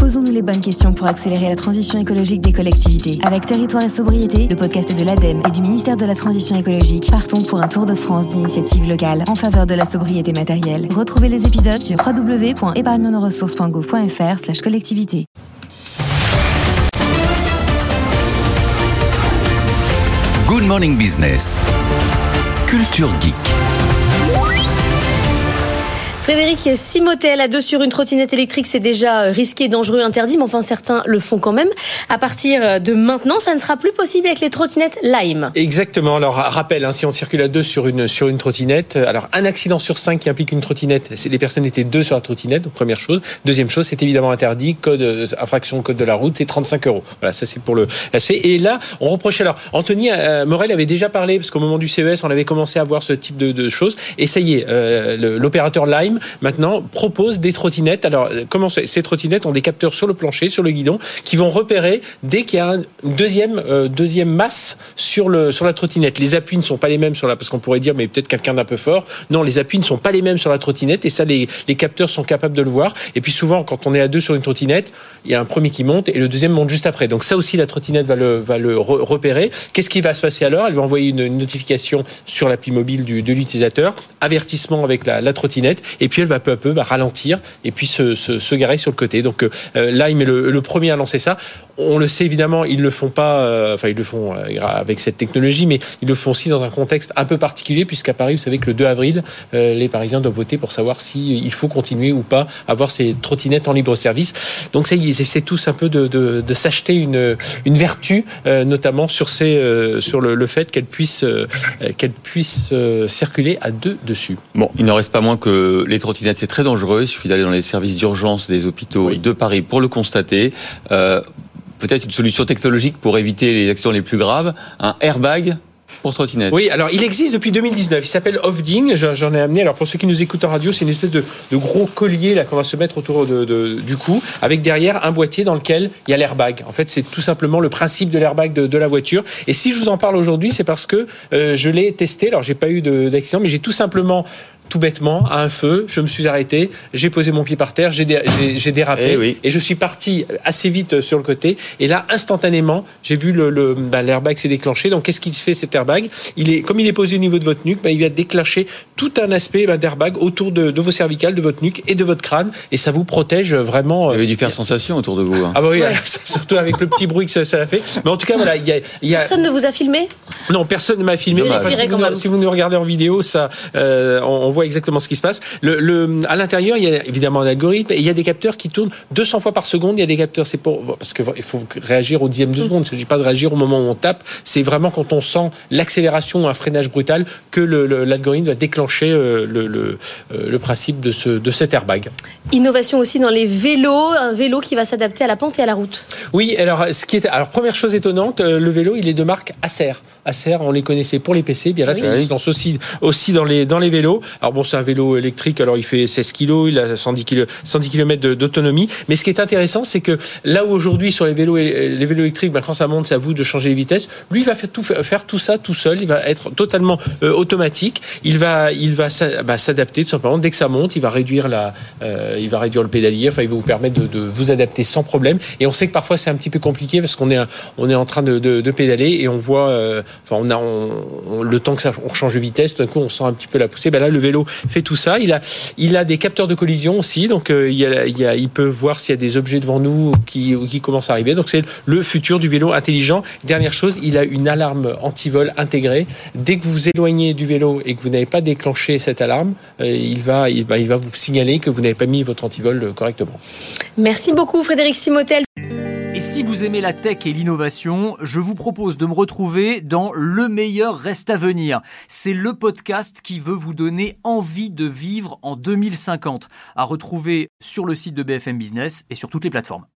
Posons-nous les bonnes questions pour accélérer la transition écologique des collectivités. Avec Territoire et Sobriété, le podcast de l'ADEME et du ministère de la Transition écologique, partons pour un tour de France d'initiatives locales en faveur de la sobriété matérielle. Retrouvez les épisodes sur www.épargnenosressources.gouv.fr/collectivité. Good Morning Business. Culture Geek. Frédéric Simotel, à deux sur une trottinette électrique, c'est déjà risqué, dangereux, interdit, mais enfin certains le font quand même. À partir de maintenant, ça ne sera plus possible avec les trottinettes Lime. Exactement. Alors, rappel, si on circule à deux sur une trottinette, alors un accident sur 5 qui implique une trottinette, les personnes étaient 2 sur la trottinette, donc première chose. Deuxième chose, c'est évidemment interdit, infraction au code de la route, c'est 35 €. Voilà, ça c'est pour l'aspect. Et là, on reprochait, alors, Anthony Morel avait déjà parlé, parce qu'au moment du CES, on avait commencé à voir ce type de choses, et ça y est, l'opérateur Lime maintenant propose des trottinettes. Alors, comment ces trottinettes ont des capteurs sur le plancher, sur le guidon, qui vont repérer dès qu'il y a une deuxième masse sur la trottinette. Les appuis ne sont pas les mêmes parce qu'on pourrait dire, mais peut-être quelqu'un d'un peu fort. Non, les appuis ne sont pas les mêmes sur la trottinette, et ça, les capteurs sont capables de le voir. Et puis souvent, quand on est à deux sur une trottinette, il y a un premier qui monte et le deuxième monte juste après. Donc ça aussi, la trottinette va le repérer. Qu'est-ce qui va se passer alors ? Elle va envoyer une notification sur l'appli mobile de l'utilisateur, avertissement avec la trottinette, et puis elle va peu à peu ralentir et puis se garer sur le côté. Donc Lime est le premier à lancer ça. On le sait évidemment, ils le font pas, ils le font avec cette technologie, mais ils le font aussi dans un contexte un peu particulier, puisqu'à Paris, vous savez que le 2 avril, les Parisiens doivent voter pour savoir s'il faut continuer ou pas à avoir ces trottinettes en libre service. Donc ça, ils essaient tous un peu de s'acheter une vertu, notamment sur le fait qu'elles puissent circuler à deux dessus. Bon, il n'en reste pas moins que les trottinettes, c'est très dangereux. Il suffit d'aller dans les services d'urgence des hôpitaux de Paris pour le constater. Peut-être une solution technologique pour éviter les accidents les plus graves, un airbag pour trottinette. Oui, alors il existe depuis 2019, il s'appelle Ofding, j'en ai amené. Alors pour ceux qui nous écoutent en radio, c'est une espèce de gros collier là qu'on va se mettre autour du cou, avec derrière un boîtier dans lequel il y a l'airbag. En fait, c'est tout simplement le principe de l'airbag de la voiture. Et si je vous en parle aujourd'hui, c'est parce que je l'ai testé. Alors j'ai pas eu d'accident, mais j'ai tout simplement, tout bêtement, à un feu, je me suis arrêté, j'ai posé mon pied par terre, j'ai dérapé, et je suis parti assez vite sur le côté, et là, instantanément, j'ai vu l'airbag s'est déclenché. Donc, qu'est-ce qu'il fait, cet airbag ? Comme il est posé au niveau de votre nuque, il va déclencher tout un aspect d'airbag autour de vos cervicales, de votre nuque et de votre crâne, et ça vous protège vraiment. Vous avez dû faire sensation autour de vous. Ah bah oui, surtout avec le petit bruit que ça a fait. Mais en tout cas, voilà, il y a... Personne ne vous a filmé ? Non, personne ne m'a filmé. Si vous nous regardez en vidéo, ça, on voit exactement ce qui se passe. À l'intérieur, il y a évidemment un algorithme, et il y a des capteurs qui tournent 200 fois par seconde. Il y a des capteurs, parce qu'il faut réagir au dixième de seconde. Il ne s'agit pas de réagir au moment où on tape. C'est vraiment quand on sent l'accélération ou un freinage brutal que l'algorithme va déclencher le principe de cet airbag. Innovation aussi dans les vélos, un vélo qui va s'adapter à la pente et à la route. Oui, alors première chose étonnante, le vélo, il est de marque Acer. Acer, on les connaissait pour les PC, bien là, ça se lance aussi dans les vélos. Alors bon, c'est un vélo électrique, alors il fait 16 kilos, il a 110 km d'autonomie. Mais ce qui est intéressant, c'est que là où aujourd'hui, sur les vélos électriques, quand ça monte, c'est à vous de changer les vitesses. Lui, il va faire tout ça tout seul. Il va être totalement automatique. Il va s'adapter tout simplement. Dès que ça monte, il va réduire le pédalier. Enfin, il va vous permettre de vous adapter sans problème. Et on sait que parfois, c'est un petit peu compliqué parce qu'on est en train de pédaler et on voit, le temps que on change de vitesse, tout d'un coup, on sent un petit peu la poussée. Là, le vélo fait tout ça. Il a des capteurs de collision aussi, donc il peut voir s'il y a des objets devant nous qui commencent à arriver. Donc c'est le futur du vélo intelligent. Dernière chose, il a une alarme anti-vol intégrée. Dès que vous vous éloignez du vélo et que vous n'avez pas déclenché cette alarme, il va vous signaler que vous n'avez pas mis votre anti-vol correctement. Merci beaucoup Frédéric Simotel. Et si vous aimez la tech et l'innovation, je vous propose de me retrouver dans Le meilleur reste à venir. C'est le podcast qui veut vous donner envie de vivre en 2050. À retrouver sur le site de BFM Business et sur toutes les plateformes.